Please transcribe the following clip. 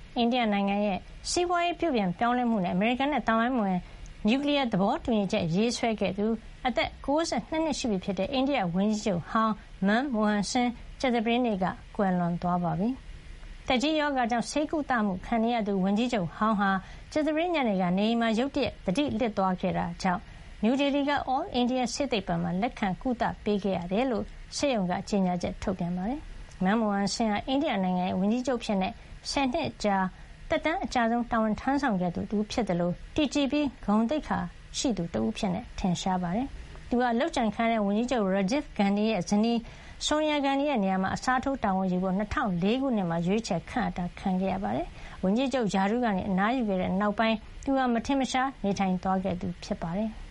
အိန္ဒိယနိုင်ငံရဲ့စီးပွားရေးပြုပြင်ပြောင်းလဲမှုနဲ့အမေရိကန်နဲ့သမိုင်းဝင်နျူကလ িয়ার သဘောတူညီချက်ရေးဆွဲခဲ့သူအသက်92နှစ်ရှိပြီဖြစ်တဲ့အိန္ဒိယဝန်ကြီးချုပ်ဟောင်းမန်မိုဟန်ဆင်းကြာသပတေးနေ့ကကွယ်လွန်သွားပါပြီ။သက်ကြီးရောဂါကြောင့်ဆေးကုသမှုခံနေရသူဝန်ကြီးချုပ်ဟောင်းဟာကြာသပတေးညနေကနေအိမ်မှာရုတ်တရက်သတိလစ်သွားခဲ့တာကြောင့်နယူးဒေလီက All India ဆေးသိပ္ပံမှာလက်ခံကုသပေးခဲ့ရတယ်လို့ဆေးရုံကကြေညာချက်ထုတ်ပြန်ပါတယ်။မန်မိုဟန်ဆင်းဟာအိန္ဒိယနိုင်ငံရဲ့ဝန်ကြီးချုပ်ဖြစ်တဲ့10 နှစ်ကြာသက်တမ်းအကြာဆုံးတာဝန်ထမ်းဆောင်ခဲ့သူတူဖြစ်တယ်လို့တည်ကြည်ပြီးဂုဏ်သိက္ခာရှိသူတဦးဖြစ်ထင်ရှားပါတယ်။သူဟာလောက်ကျန်ခံတဲ့ဝန်ကြီးချုပ် Rajiv Gandhi ရဲ့ဇနီး Sonia Gandhi ရဲ့နေရာမှာအစားထိုးတာဝန်ယူဖို့2004 ခုနှစ်မှာရွေးချယ်ခန့်အပ်တာခံခဲ့ရပါတယ်။ဝန်ကြီးချုပ်ဂျာဒူးကနေအနားယူခဲ့တဲ့နောက်ပိုင်းသူဟာမထင်မရှားနေထိုင်သွားခဲ့သူဖြစ်ပါတယ်။